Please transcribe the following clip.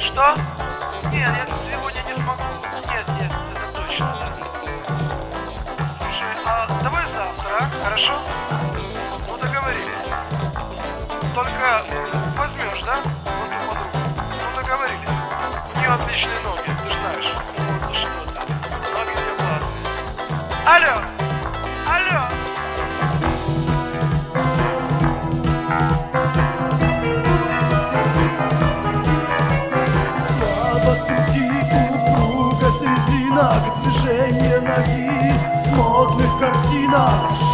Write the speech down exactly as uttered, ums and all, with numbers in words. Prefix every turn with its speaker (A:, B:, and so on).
A: Что? Нет, я сегодня не смогу. Нет, нет, это точно. Слушай, а давай завтра, а? Хорошо? Ну, договорились. Только возьмешь, да? Вот ту подругу. Ну, договорились. У нее отличные ноги, ты же знаешь. Вот что ты. Ноги у нее классные. Алло! Алло!
B: Движение ноги с модных картинок.